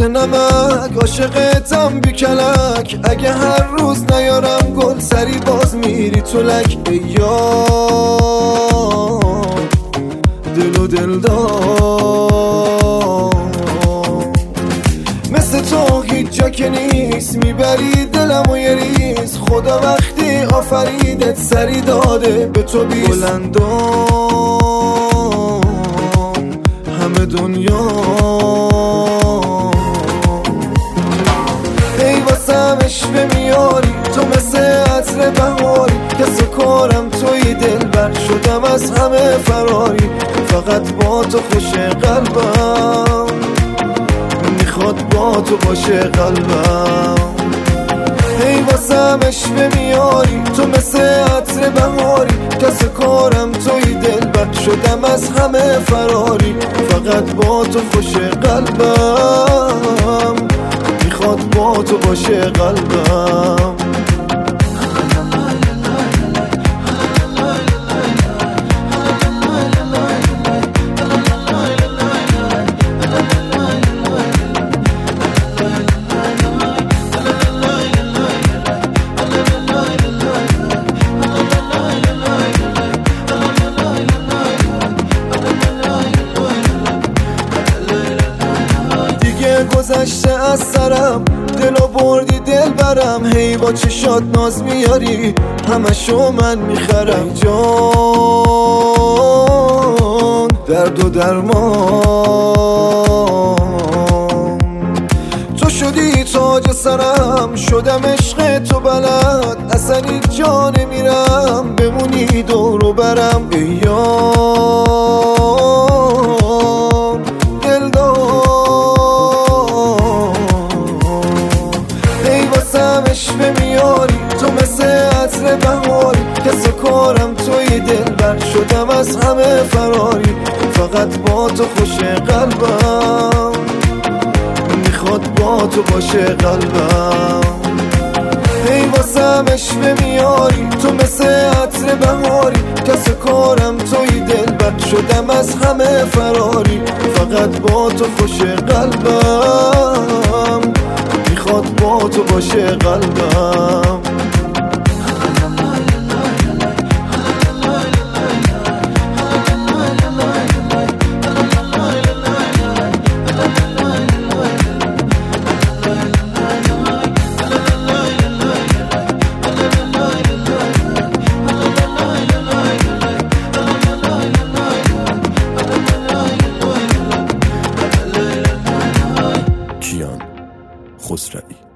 نمک عاشقتم بی کلک، اگه هر روز نیارم گل سری باز میری تو لک. ای یار دل و دلدار، مثل تو هیچ جا که نیست، میبری دلم و یه ریز. خدا وقتی آفریدت سری داده به تو بیست. بلندام همه دنیا، ای واسم اشوه میاری تو مثل عطر بهاری. کس کارم توی دلبر شدم از همه فراری. فقط با تو خوش قلبم میخواد با تو باشه قلبم. ای واسم اشوه میاری تو مثل عطر بهاری. کس کارم توی دلبر شدم از همه فراری. فقط با تو خوش قلبم میخواد با تو باشه قلبم. گذشته از سرم دلو بردی دل برم. هی با چشات ناز میاری همشو من میخرم. جان درد و درمان، تو شدی تاج سرم، شدم عشق تو بلد. اصلا این جا نمیرم بمونی دور و برم. ای یار دلدار، اشوه میاری تو مثل عطر بهاری. کس کارم توی دلبر شدم از همه فراری. فقط با تو خوش قلبم میخواد با تو باشه قلبم. ای واسم اشوه میاری تو مثل عطر بهاری. کس کارم توی دلبر شدم از همه فراری. فقط با تو خوش قلبم میخواد با تو باشه قلبم. کیان خسروی.